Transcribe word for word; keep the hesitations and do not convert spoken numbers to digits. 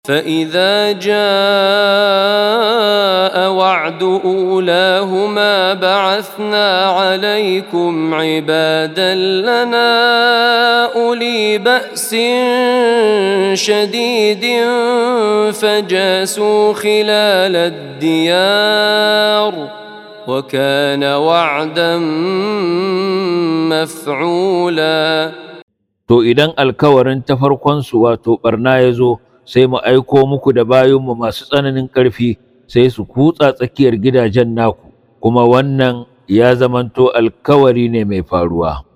فإذا جاء وعد أولاهما بعثنا عليكم عبادا لنا أولي بأس شديد فجاسوا خلال الديار وكان وعدا مفعولا. To idan alkawarin ta farkonsu wato ɓarna ya zo, sai mu aiko muku da bayinmu masu tsananin ƙarfi, sai su kutsa tsakiyar gidajen naku, kuma wannan ya zamanto alkawari ne mai faruwa.